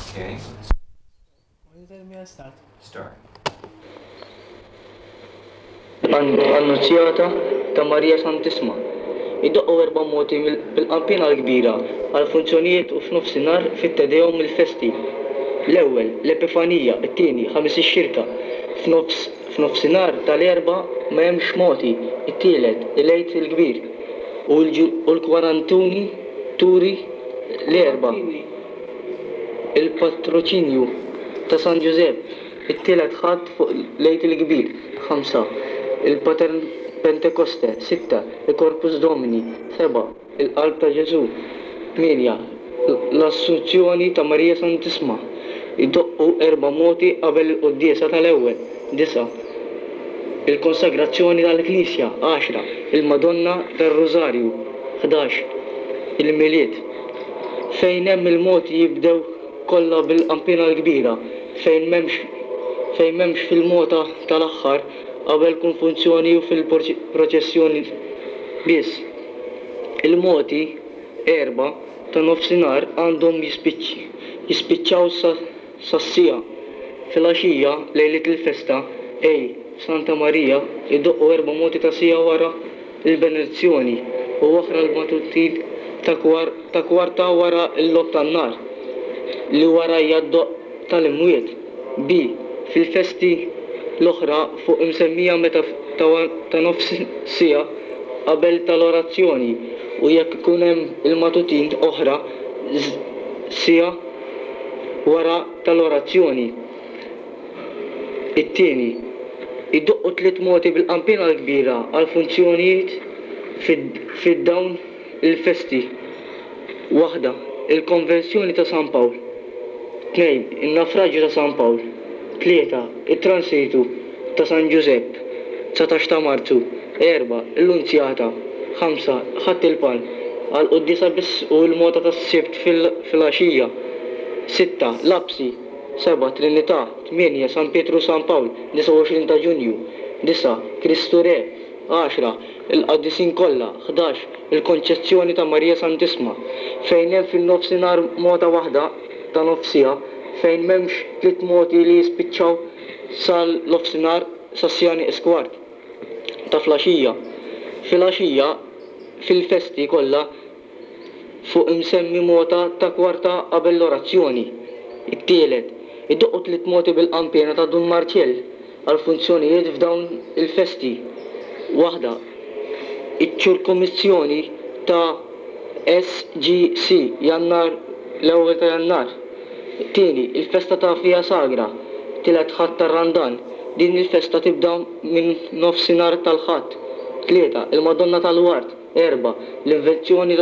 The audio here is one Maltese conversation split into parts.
Okay, Will you tell me a start? start. Annunzjata ta' Marija Santisma. Iddoqqu 4 moti bil-qampina l-kbira għal funzjonijiet u f'nofsinhar fit-tedejhom mill-festi. L-ewwel l-Epifanija, it-tieni ħamis ix-xirka. F'nofsinhar tal-erba' ma hemmx moti, it-tielet il-Għid il-Kbir u l-kwarantuni turi l-erba' il-patroċinju ta' San Giuseppe, it-tielet ħadd fuq l-Għid il-Kbir, 5 il-Patern Pentekoste, 6 il-Corpus Domini, 7 il-Qalb ta' Ġesu, 8 l-Assunzjoni ta' Marija Santisma. Iddoqqu 4 moti qabel il-quddiesa tal-ewwel, 9 il-konsagrazzjoni tal-Knisja, 10 il-Madonna tar-Rożarju, 11 il-Miliet. Fejn hemm il-moti jibdew kollha bil-qampina l-kbira, fejn m'hemmx fil-mota tal-aħħar qabel konfunzjoni u fil-proċessjoni biss. Il-moti 4 ta' nofsinhar għandhom jispiċċaw sassija. Fil-għaxija lejlet il-festa Santa Marija iddoqqu 4 moti ta' sija wara il-benedizzjoni u oħra l-matutin ta' kwarta wara l-lob tan-nar li wara jaddoq tal-imwiet. Fil-festi l-oħra fuq imsemmija meta ta' nofs sija qabel tal-orazzjoni u jekk ikun hemm il-matutin oħra sija wara tal-orazzjoni. It-tieni iddoqqu 3 moti bil-qampina l-kbira għal funzjonijiet fid-dawn il-festi. Waħda il-konvenzjoni ta' San Pawl. 2 il-naufraġġju ta' San Pawl. 3 il-transitu ta' San Giuseppe, 19 ta' Marzu. 4 l-Unzjata. 5 ħadd il-pan għal-quddiesa biss u l-mota tas-sibt fil-għaxija. 6 l-Absi. 7 Trinità. 8 San Pietru San Pawl, 29 ta' Ġunju. 9 Kristu Re. 10 il-qaddisin kollha. 11 il-konċezzjoni ta' Marija Santisma. Fejn hemm fin-nofsinhar mota waħda ta' nofsija, fejn m'hemmx 3 moti li jispiċċaw sal-nofsinhar sassjani iskwart ta' flaxija. Fil-għaxija fil-festi kollha fuq imsemmi mota ta' kwarta qabel l-orazzjoni. It-tielet iddoqqu 3 moti bil-qampina ta' Dun Marċell għal funzjonijiet f'dawn il-festi. Waħda iċ-ċirkomizzjoni ta' SGC Jannar l-ewwel ta' Jannar. Tieni il-festa ta' Fija Sagra, tielet ħadd tar-Randan. Din il-festa tibda minn nofsinhar tal-ħadd. 3 il-Madonna tal-Ward. 4 l-invenzjoni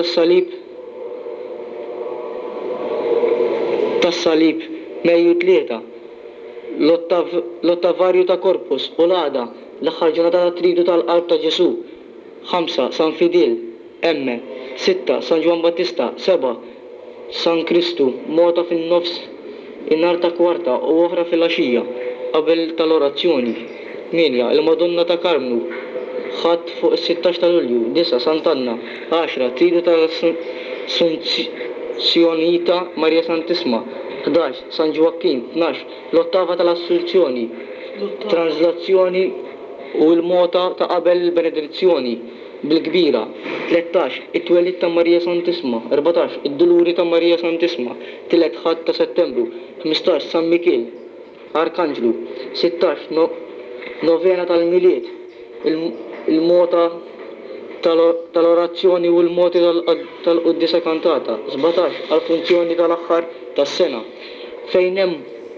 tas-salib Mejju 3 l-Ottavarju ta' Corpus u l-għada l-aħħar ġurnata ta' tridu tal-qalb ta' Ġesu. 5 San Fidel. 6 San Ġwan Battista. 7 San Kristu, mota fin-nofs in-nar ta' kwarta u oħra fil-għaxija qabel tal-orazzjoni. 8 il-Madonna ta' Karmnu, ħadd fuq is-16 ta' Lulju. 9 Sant'Anna. 10 tridu tal-Assunzjonita Marija Santisma. 11 San Ġoacchim. 12 l-ottava tal-Assunzjoni, translazzjoni u l-mota ta' qabel il-benedizzjoni bil-kbira. 13 it-twelid ta' Marija Santisma. 14 id-duluri ta' Marija Santisma, 3 ħadd ta' Settembru. 15 San Mikiel Arkanġlu. 16 novena tal-Miliet, il-mota tal-orazzjoni u l-moti tal-quddiesa kantata. 17 għal-funzjoni tal-aħħar tas-sena. Fejn hemm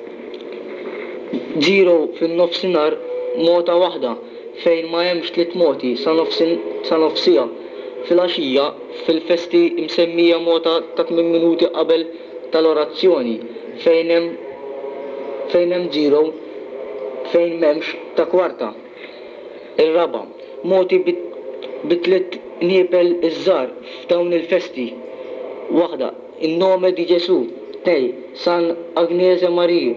0 fin-nofsinhar mota waħda, fejn ma hemmx 3 moti sa nofsija. Fil-għaxija fil-festi msemmija mota ta' 8 minuti qabel tal-orazzjoni. Fejn hemm 0 fejn m'hemmx ta' kwarta. Ir-raba' moti bit-3 niepel iż-żgħar f'dawn il-festi. Waħda in-nome di Ġesu. 2 San Agnese Mariju.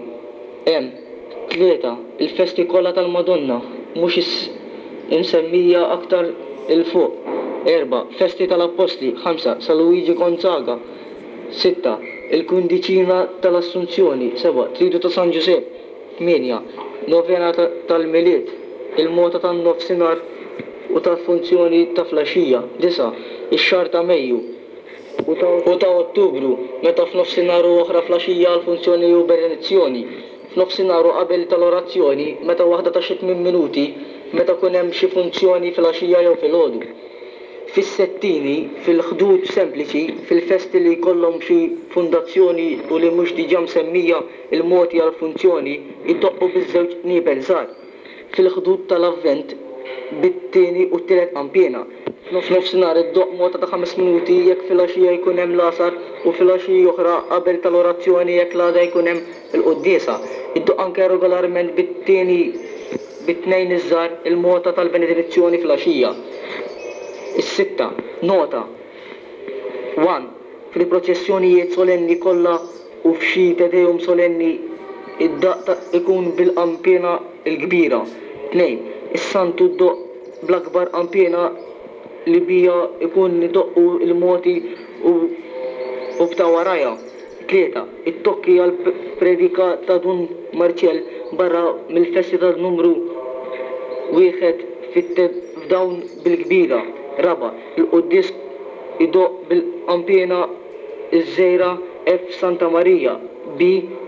3 il-festi kollha tal-Madonna mhux insemmija aktar il-fuq. 4 festi tal-Apostli. 5 San Luigi Gonzaga. 6 il-kundiċina tal-Assunzjoni, 7, Tridu ta' San Giuseppe, 8, Novena tal-Miliet, il-Mota tan-Nofsinhar u tal-Funzjoni ta' Flaxija, 9, ix-Xahar ta' Mejju u ta' Ottubru, meta f'nofsinhar u oħra flaxija għall-funzjoni u benedizzjoni. F'nofsinhar u qabel tal-orazzjoni, meta waħda ta' xi 8 minuti, meta kun hemm xi funzjoni flaxija jew filgħodu. Fis-settini, fil-ħdud sempliċi, fil-festi li jkollhom xi fundazzjoni u li mhux diġà msemmija il-moti għall-funzjoni, jiddoqqu biż-żewġ niebel żgħar. Fil-ħdud tal-avvent bit-tieni u t-tielet ampjena. F'nofsinhar id-doq mota ta' 5 minuti jekk fil-għaxija jkun hemm l-asar u fil-għaxija oħra qabel tal-orazzjoni jekk l-għada jkun hemm il-quddiesa. Id-doq anke regolarment bit-tieni bit-tnejn iż-żgħar il-mota tal-benedizzjoni fil-għaxija. Is-sitta, nota. 1. Fil-proċessjonijiet solenni kollha u f'xi tedejhom solenni id-daq ikun bil-ampjena l-kbira. 2. Is-santu d-doq bl-akbar ampjena li bija ikun nidoqqu il-moti u bta' warajja. 3. It-tokki għal-predika ta' Dun Marċell barra mill-festi ta' numru 1 f'dawn bil-kbira. 4. Il-quddis idoq bil-ampjena iż-żejra F. Santa Marija B.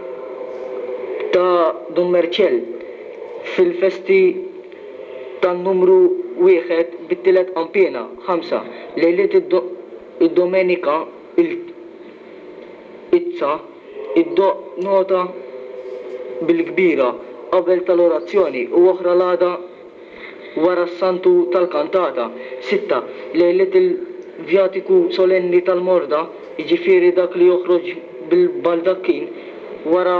ta' Dun Marċell fil-festi tan-numru 1 bit-tielet ampjena. 5. Lejliet id-domenika il-izza id-doq nota bil-kbira qabel tal-orazzjoni u oħra l-għada wara s-santu tal-kantata. 6. Lejliet il-vjatiku solenni tal-morda, jiġifieri dak li joħroġ bil-baldakkin wara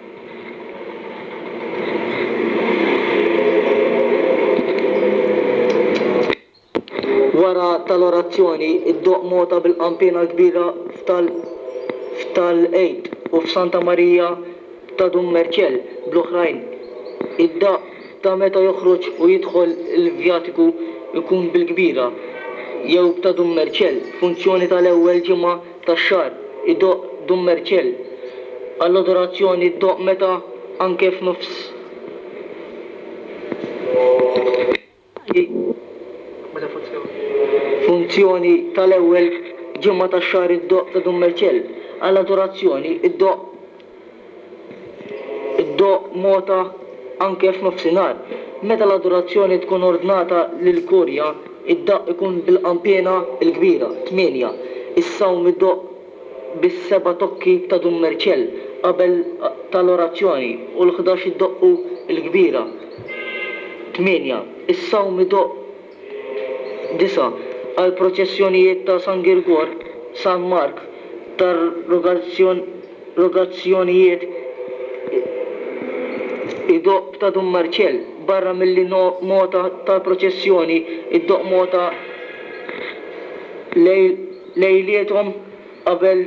tal-orazzjoni id-doq mota bil-ampjena kbira f'tal-Eid u f'Santa Marija ta' Dun Marċell bl-oħrajn. Id-daq ta' meta joħroġ u jidħol il-vjatiku ikun bil-kbira jew ta' Dun Marċell, funzjoni tal-ewwel ġimgħa tax-xahar, id-doq Dun Marċell. Għall-adorazzjoni id-doq meta anke f'nofs. Funzjoni tal-ewwel ġimgħa tax-xahar id-doq ta' Dun Marċell. Għall-adorazzjoni id-doq mota anke f'nofsinhar. Meta l-adorazzjoni tkun ordnata lil-Kurja, id-daq ikun bil-ampjena l-kbira. 8. Is-sawm id-doq bis-7 tokki ta' Dun Marċell qabel tal-orazzjoni u l-11 id-doqqu l-kbira. 8. Is-sawm id-doq 9. Għal-proċessjonijiet ta' San Girgor, San Mark, tar-rogazzjonijiet id-doq ta' Dun Marċell barra milli mota tal-proċessjoni id-doq mota lejlietom qabel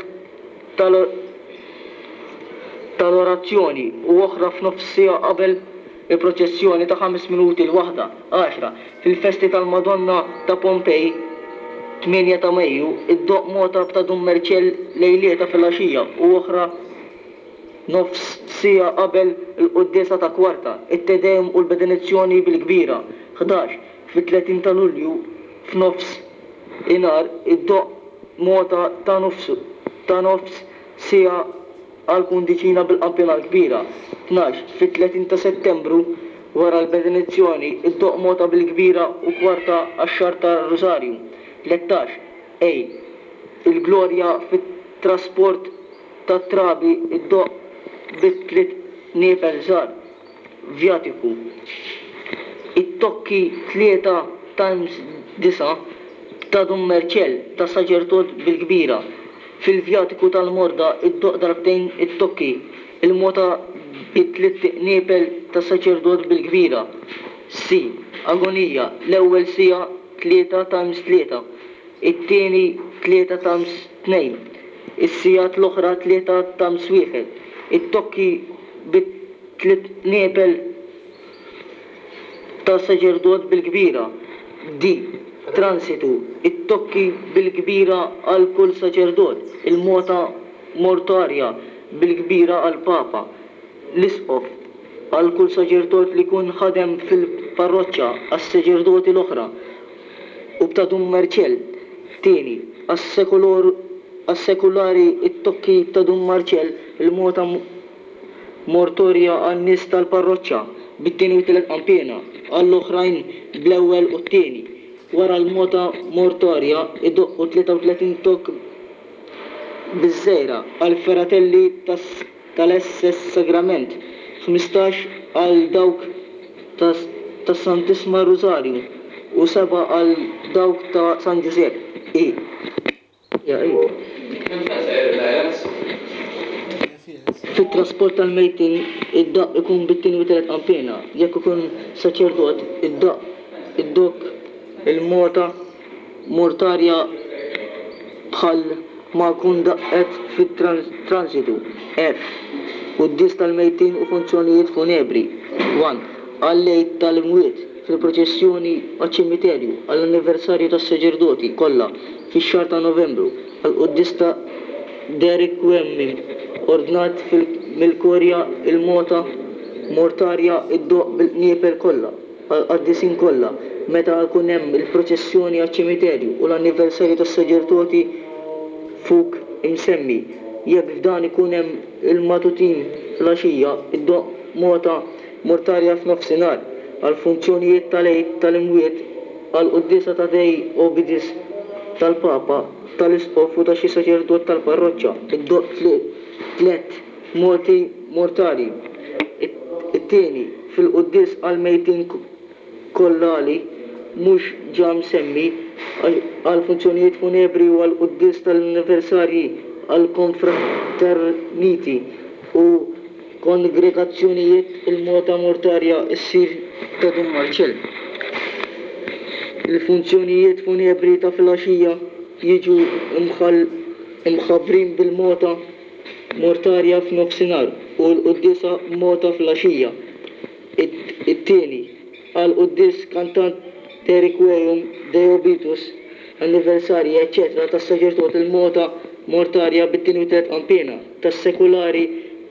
tal-orazzjoni u oħra f'nofsija qabel il-proċessjoni ta' 5 minuti l-waħda. 10. Fil-festi tal-Madonna ta' Pompej 8 ta' Mejju id-doq mota ta' Dun Marċell lejlieta fil-għaxija u oħra nofs sija qabel il-quddiesa ta' kwarta, it-tedejm u l-benedizzjoni bil-kbira. 11. Fit-30 ta' Lulju f'nofs inar id-doq mota ta' nofs sija għal-kundiċina bil-ampjena l-kbira. 12. Fit-30 ta' Settembru wara l-benedizzjoni id-doq mota bil-kbira u kwarta għax-xahar ta' Rosarju. 13. Il-glorja fit-trasport ta' trabi id-doq bit-tliet niebel żgħar vjatiku. It-tokki 3 times 9 ta' Dun Marċell ta' saċerdot bil-kbira. Fil-vjatiku tal-morda id-doq darbtejn it-tokki. Il-mota bit-tliet niebel ta' saċerdot bil-kbira. C. Agonija. L-ewwel sija 3 times 3. It-tieni 3 times 2. Is-sijat l-oħra 3 times 1. It-tokki bit-tliet niebel ta' saċerdot bil-kbira. D. Transitu. It-tokki bil-kbira għal kull saċerdot. Il-mota mortarja bil-kbira għal-Papa, l-isqof, għal kull saċerdot li kun ħadem fil-parroċċa għas-saċerdoti l-oħra u b'tadum Marċell. Tieni, għas-sekulari it-tokki b'tadum Marċell il-mota mortorja għan-nies tal-parroċċa bit-tieni u tielet qampjena għall-oħrajn bl-ewwel u t-tieni. Wara l-mota mortorja idoqqu 33 tokk biż-żejra għall-feratelli tal-SS Sagrament, 15 għal dawk tas-Santissima Rosario u 7 għal dawk ta' San Giuseppe. Fit-trasport tal-mejtin id-daq ikun bit-tieni u tielet qampjena, jekk ikun saċerdot id-dok il-mota mortarja bħal ma kun daqqet fit-transitu. F. U d-dis tal-mejtin u funzjonijiet funebri. 1. Għallejt tal-imwiet fil-proċessjoni għal-ċimiterju għall-anniversarju tas-saċerdoti kollha fix-xahar ta' Novembru għal-quddis ta' Derek Wemming ordnat mill-Korja il-mota mortarja id-doq bil-niepel kollha għad-disin kollha meta jkun hemm il-proċessjoni għal-ċimiterju u l-anniversarju tas-saċerdoti fuq imsemmi. Jekk f'dan ikun hemm il-matutin fl-għaxija id-doq mota mortarja f'nofsinhar għal funzjonijiet tal-għid tal-imwiet għal quddisa ta' Dej Obidis tal-Papa tal-isqof u ta' xi saċerdot tal-parroċċa id-doq tliet moti mortari. It-tieni fil-quddis għal-mejtin kollali mhux ġa msemmi għal funzjonijiet funebri u għal quddis tal-anniversarji għal konfraterniti u kongregazzjonijiet il-mota mortarja issir ta' Dum Marċell. Il-funzjonijiet funebri ta' filgħaxija jiġu imħabbrin bil-mota mortarja f'nofsinhar u l-quddisa mota fil-għaxija. It-tieni għal quddis kantant Requiem Dei Obituis anniversarji eccetera tas-saċerdot il-mota mortarja bit-tieni u tielet qampjena tas-sekulari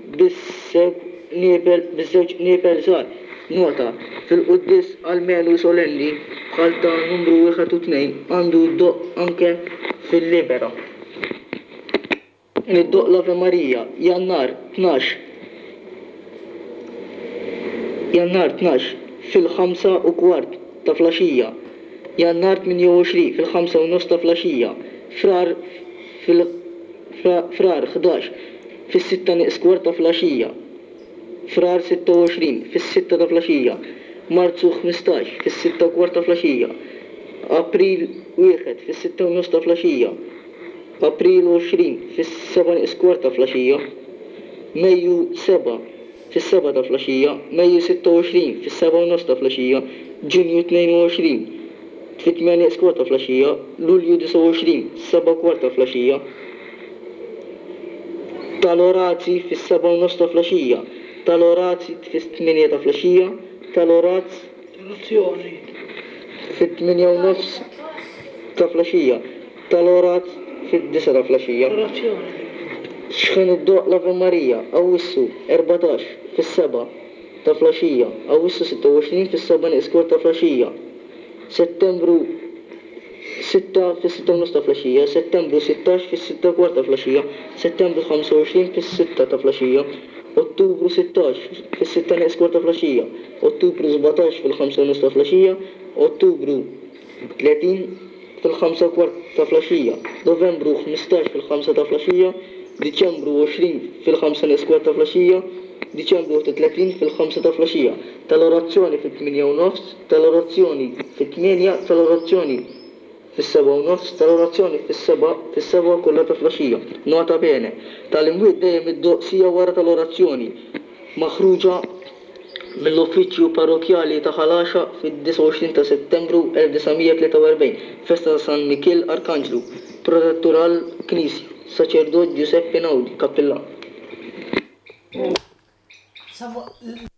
biż-żewġ niepel żgħar. Nota fil-quddis almenu solenni bħal ta' numru 1 u 2 għandu doq anke fil-libera. Id-doq l-Ave Marija Jannar 12 fil-5 u kwart ta' flaxija. Jannar 28 fil-5 u nofs ta' flaxija. Frar 11 fil-6 naqs kwart ta' flaxija. Frar 26 fil-6 ta' flaxija. Marzu 15 fil-6 kwart ta' flaxija. April 1 fil-6 u nofs ta' flaxija. April 20 fil-7 naqs kwart ta' flaxija. Mejju 7 fil-7 ta' flaxija. Mejju 26 fil-7 u nofs ta' flaxija. Ġunju 22 fil-8 naqs kwart ta' flaxija. Lulju 29 7 kwart ta' flaxija. Tal-Orazzi fil-7 u nofs ta' flaxija. Tal-Orazzi fil-8 ta' flaxija. Tal-Orazzi fil-8 u nofs ta' flaxija. Tal-Orazzi fil-9 ta' flaxija. Xħen id-doq l-Ave Marija Awwissu 14 fil-7 ta' flaxija. Awwissu 26 fil-7 naqs kwart ta' flaxija. Settembru 6 fil-6 u nofs ta' flaxija. Settembru 16 fil-6 kwart ta' flaxija. Settembru 25 fil-6 ta' flaxija. Ottubru 16 fil-6 naqs kwart ta' flaxija. Ottubru 17 fil-5 nofs ta' flaxija. Ottubru 30 fil-5 kwart ta' flaxija. Novembru 15 fil-5 ta' flaxija. Diċembru 20 fil-5 naqs kwart ta' flaxija. Diċembru 30 fil-5 ta' flaxija. Tal-orazzjoni fil-8 u nofs. Tal-orazzjoni fil-8. Tal-orazzjoni fil-7 u nofs. Tal-orazzjoni fil-7 kollha ta' flaxija. Nota bene. Tal-imwiet dejjem id-doqsija wara tal-orazzjoni. Maħruġa mill-uffiċċju parrokjali ta' Ħalaxa fid-29 ta' Settembru 1943, festa ta' San Mikil Arkanġlu, protettural Knisja, saċerdot Giuseppe Naudi, kappellan.